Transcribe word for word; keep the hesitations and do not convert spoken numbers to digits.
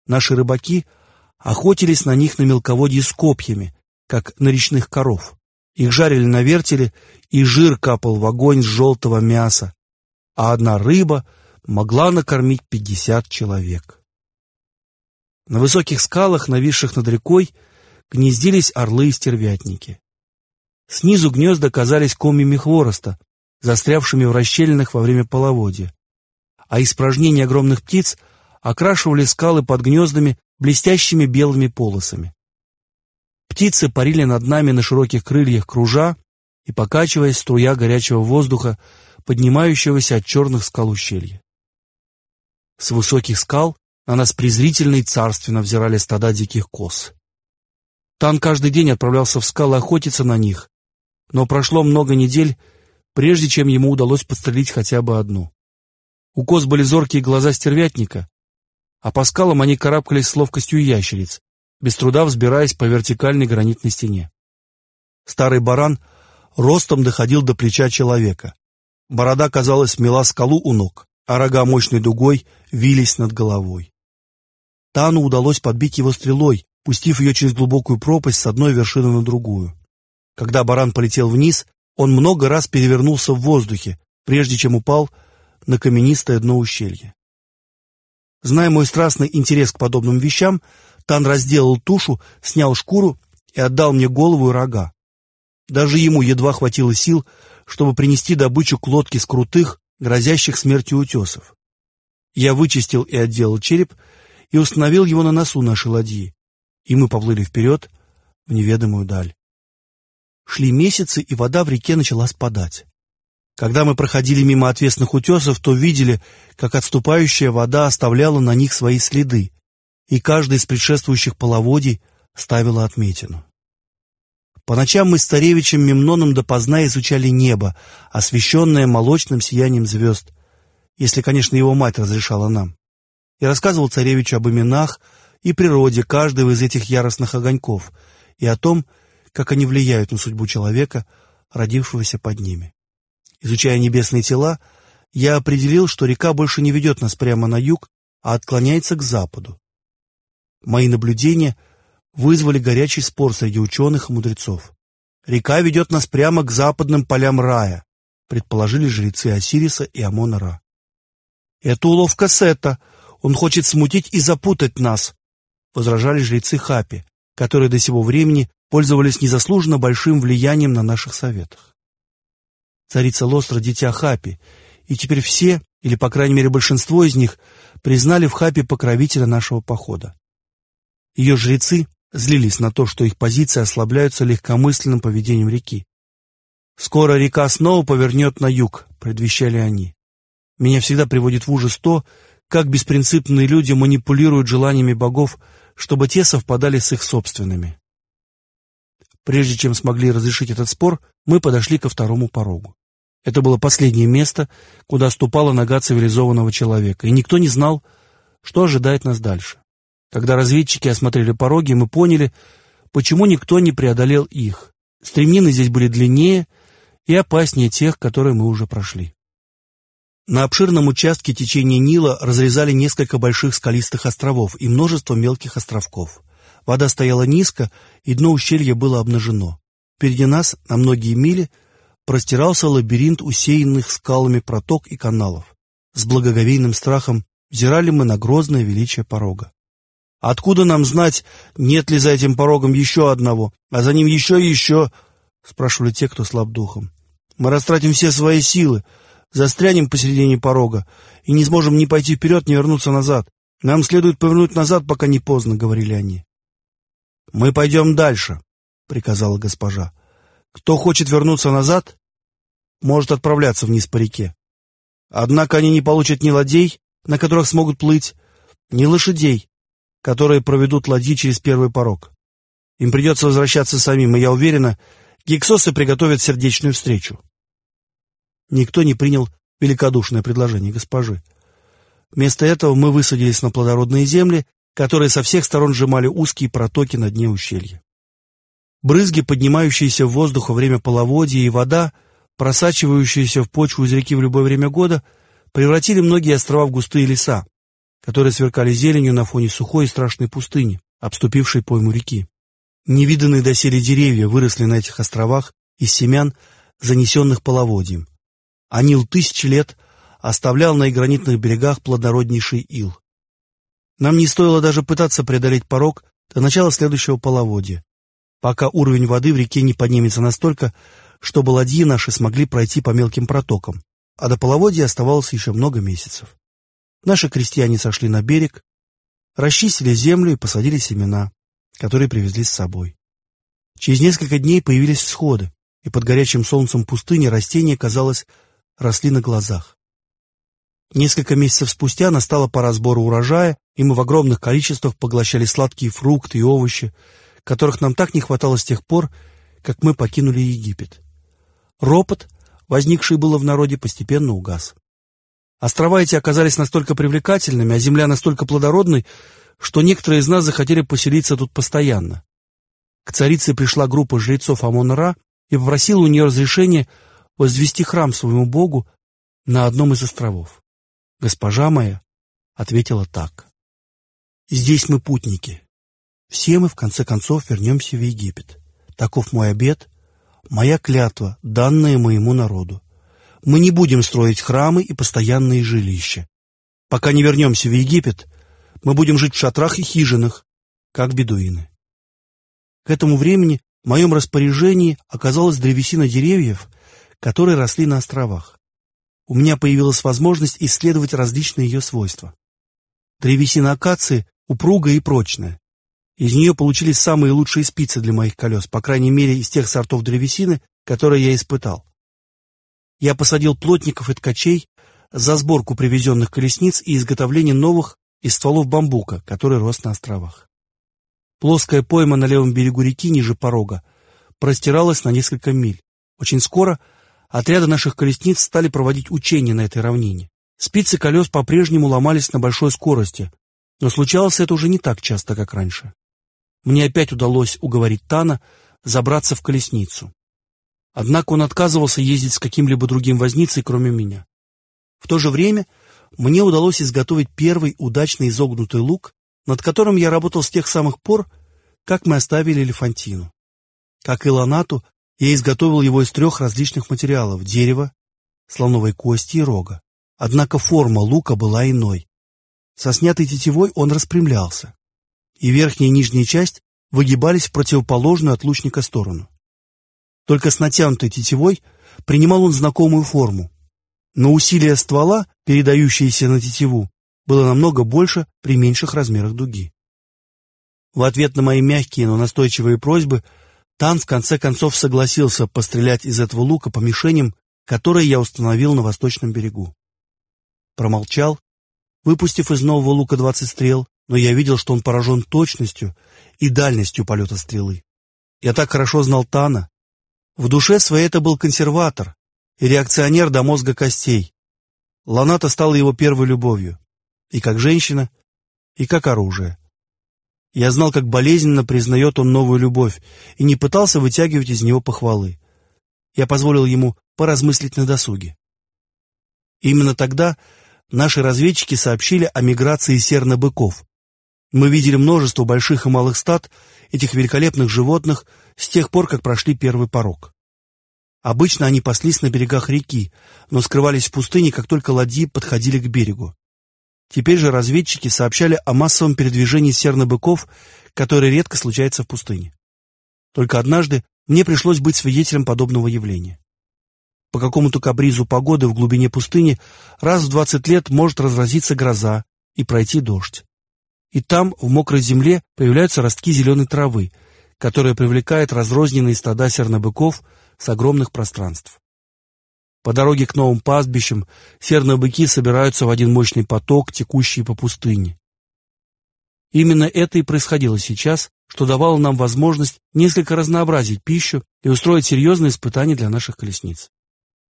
Наши рыбаки охотились на них на мелководье с копьями, как на речных коров. Их жарили на вертеле, и жир капал в огонь с желтого мяса, а одна рыба могла накормить пятьдесят человек. На высоких скалах, нависших над рекой, гнездились орлы и стервятники. Снизу гнезда казались комьями хвороста, застрявшими в расщелинах во время половодья, а испражнения огромных птиц окрашивали скалы под гнездами блестящими белыми полосами. Птицы парили над нами на широких крыльях, кружа и покачиваясь в струя горячего воздуха, поднимающегося от черных скал ущелья. С высоких скал на нас презрительно и царственно взирали стада диких коз. Тан каждый день отправлялся в скалы охотиться на них, но прошло много недель, прежде чем ему удалось подстрелить хотя бы одну. У коз были зоркие глаза стервятника, а по скалам они карабкались с ловкостью ящериц, без труда взбираясь по вертикальной гранитной стене. Старый баран ростом доходил до плеча человека. Борода, казалось, мела скалу у ног, а рога мощной дугой вились над головой. Тану удалось подбить его стрелой, пустив ее через глубокую пропасть с одной вершины на другую. Когда баран полетел вниз, он много раз перевернулся в воздухе, прежде чем упал на каменистое дно ущелья. Зная мой страстный интерес к подобным вещам, Тан разделал тушу, снял шкуру и отдал мне голову и рога. Даже ему едва хватило сил, чтобы принести добычу к лодке с крутых, грозящих смертью утесов. Я вычистил и отделал череп и установил его на носу нашей ладьи, и мы поплыли вперед в неведомую даль. Шли месяцы, и вода в реке начала спадать. Когда мы проходили мимо отвесных утесов, то видели, как отступающая вода оставляла на них свои следы, и каждый из предшествующих половодий ставила отметину. По ночам мы с царевичем Мемноном допоздна изучали небо, освещенное молочным сиянием звезд, если, конечно, его мать разрешала нам, и рассказывал царевичу об именах и природе каждого из этих яростных огоньков и о том, как они влияют на судьбу человека, родившегося под ними. Изучая небесные тела, я определил, что река больше не ведет нас прямо на юг, а отклоняется к западу. Мои наблюдения вызвали горячий спор среди ученых и мудрецов. «Река ведет нас прямо к западным полям рая», предположили жрецы Осириса и Амона-Ра. «Это уловка Сета, он хочет смутить и запутать нас», возражали жрецы Хапи, которые до сего времени пользовались незаслуженно большим влиянием на наших советах. Царица Лостра — дитя Хапи, и теперь все, или по крайней мере большинство из них, признали в Хапи покровителя нашего похода. Ее жрецы злились на то, что их позиции ослабляются легкомысленным поведением реки. «Скоро река снова повернет на юг», — предвещали они. Меня всегда приводит в ужас то, как беспринципные люди манипулируют желаниями богов, чтобы те совпадали с их собственными. Прежде чем смогли разрешить этот спор, мы подошли ко второму порогу. Это было последнее место, куда ступала нога цивилизованного человека, и никто не знал, что ожидает нас дальше. Когда разведчики осмотрели пороги, мы поняли, почему никто не преодолел их. Стремнины здесь были длиннее и опаснее тех, которые мы уже прошли. На обширном участке течения Нила разрезали несколько больших скалистых островов и множество мелких островков. Вода стояла низко, и дно ущелья было обнажено. Впереди нас, на многие мили, простирался лабиринт усеянных скалами проток и каналов. С благоговейным страхом взирали мы на грозное величие порога. «Откуда нам знать, нет ли за этим порогом еще одного, а за ним еще и еще?» — спрашивали те, кто слаб духом. «Мы растратим все свои силы, застрянем посередине порога и не сможем ни пойти вперед, ни вернуться назад. Нам следует повернуть назад, пока не поздно», — говорили они. «Мы пойдем дальше», — приказала госпожа. «Кто хочет вернуться назад, может отправляться вниз по реке. Однако они не получат ни ладей, на которых смогут плыть, ни лошадей, которые проведут ладьи через первый порог. Им придется возвращаться самим, и я уверена, гиксосы приготовят сердечную встречу». Никто не принял великодушное предложение госпожи. Вместо этого мы высадились на плодородные земли, которые со всех сторон сжимали узкие протоки на дне ущелья. Брызги, поднимающиеся в воздух во время половодья, и вода, просачивающаяся в почву из реки в любое время года, превратили многие острова в густые леса, которые сверкали зеленью на фоне сухой и страшной пустыни, обступившей пойму реки. Невиданные доселе деревья выросли на этих островах из семян, занесенных половодьем. А Нил тысячи лет оставлял на их гранитных берегах плодороднейший ил. Нам не стоило даже пытаться преодолеть порог до начала следующего половодья, пока уровень воды в реке не поднимется настолько, чтобы ладьи наши смогли пройти по мелким протокам, а до половодья оставалось еще много месяцев. Наши крестьяне сошли на берег, расчистили землю и посадили семена, которые привезли с собой. Через несколько дней появились всходы, и под горячим солнцем пустыни растения, казалось, росли на глазах. Несколько месяцев спустя настала пора сбора урожая, и мы в огромных количествах поглощали сладкие фрукты и овощи, которых нам так не хватало с тех пор, как мы покинули Египет. Ропот, возникший было в народе, постепенно угас. Острова эти оказались настолько привлекательными, а земля настолько плодородной, что некоторые из нас захотели поселиться тут постоянно. К царице пришла группа жрецов Амон-Ра и попросила у нее разрешения возвести храм своему богу на одном из островов. Госпожа моя ответила так: «Здесь мы путники. Все мы, в конце концов, вернемся в Египет. Таков мой обет, моя клятва, данная моему народу. Мы не будем строить храмы и постоянные жилища. Пока не вернемся в Египет, мы будем жить в шатрах и хижинах, как бедуины». К этому времени в моем распоряжении оказалась древесина деревьев, которые росли на островах. У меня появилась возможность исследовать различные ее свойства. Древесина акации упругая и прочная. Из нее получились самые лучшие спицы для моих колес, по крайней мере, из тех сортов древесины, которые я испытал. Я посадил плотников и ткачей за сборку привезенных колесниц и изготовление новых из стволов бамбука, который рос на островах. Плоская пойма на левом берегу реки ниже порога простиралась на несколько миль. Очень скоро отряды наших колесниц стали проводить учения на этой равнине. Спицы колес по-прежнему ломались на большой скорости, но случалось это уже не так часто, как раньше. Мне опять удалось уговорить Тана забраться в колесницу. Однако он отказывался ездить с каким-либо другим возницей, кроме меня. В то же время мне удалось изготовить первый удачно изогнутый лук, над которым я работал с тех самых пор, как мы оставили Элефантину. Как и Ланату, я изготовил его из трех различных материалов — дерева, слоновой кости и рога. Однако форма лука была иной. Со снятой тетивой он распрямлялся, и верхняя и нижняя часть выгибались в противоположную от лучника сторону. Только с натянутой тетивой принимал он знакомую форму, но усилие ствола, передающееся на тетиву, было намного больше при меньших размерах дуги. В ответ на мои мягкие, но настойчивые просьбы Тан в конце концов согласился пострелять из этого лука по мишеням, которые я установил на восточном берегу. Промолчал, выпустив из нового лука двадцать стрел, но я видел, что он поражен точностью и дальностью полета стрелы. Я так хорошо знал Тана. В душе своей это был консерватор и реакционер до мозга костей. Ланата стала его первой любовью, и как женщина, и как оружие. Я знал, как болезненно признает он новую любовь, и не пытался вытягивать из него похвалы. Я позволил ему поразмыслить на досуге. Именно тогда наши разведчики сообщили о миграции серно-быков. Мы видели множество больших и малых стад этих великолепных животных с тех пор, как прошли первый порог. Обычно они паслись на берегах реки, но скрывались в пустыне, как только ладьи подходили к берегу. Теперь же разведчики сообщали о массовом передвижении серно-быков, которое редко случается в пустыне. Только однажды мне пришлось быть свидетелем подобного явления. По какому-то капризу погоды в глубине пустыни раз в двадцать лет может разразиться гроза и пройти дождь. И там, в мокрой земле, появляются ростки зеленой травы, которая привлекает разрозненные стада серно-быков с огромных пространств. По дороге к новым пастбищам серно-быки собираются в один мощный поток, текущий по пустыне. Именно это и происходило сейчас, что давало нам возможность несколько разнообразить пищу и устроить серьезные испытания для наших колесниц.